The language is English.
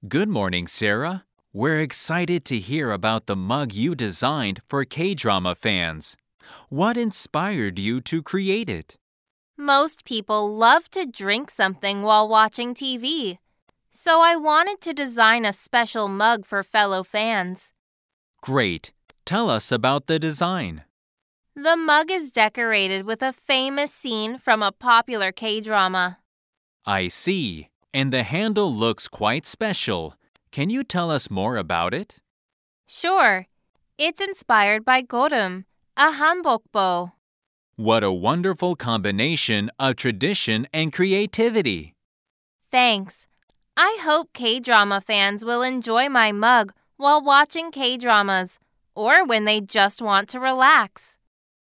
Good morning, Sarah. We're excited to hear about the mug you designed for K-drama fans. What inspired you to create it? Most people love to drink something while watching TV, so I wanted to design a special mug for fellow fans. Great. Tell us about the design. The mug is decorated with a famous scene from a popular K-drama. I see. And the handle looks quite special. Can you tell us more about it? Sure. It's inspired by gorum, a hanbokbo. What a wonderful combination of tradition and creativity. Thanks. I hope K-drama fans will enjoy my mug while watching K-dramas or when they just want to relax.